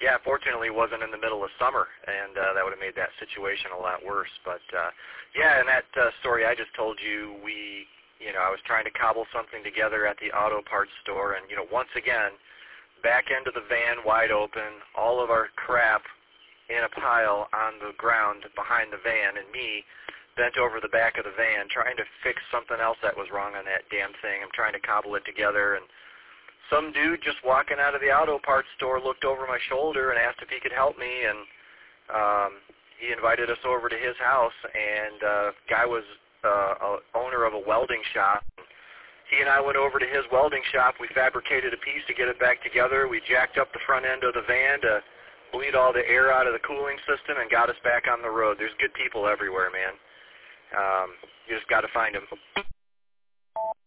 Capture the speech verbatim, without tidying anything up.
Yeah, fortunately it wasn't in the middle of summer, and uh, that would have made that situation a lot worse. But, uh, yeah, in that uh, story I just told you, we, you know, I was trying to cobble something together at the auto parts store, and, you know, once again, back end of the van wide open, all of our crap in a pile on the ground behind the van, and me bent over the back of the van trying to fix something else that was wrong on that damn thing. I'm trying to cobble it together, and some dude just walking out of the auto parts store looked over my shoulder and asked if he could help me, and um, he invited us over to his house, and uh, guy was uh, a owner of a welding shop. He and I went over to his welding shop. We fabricated a piece to get it back together. We jacked up the front end of the van to bleed all the air out of the cooling system and got us back on the road. There's good people everywhere, man. Um, you just got to find them.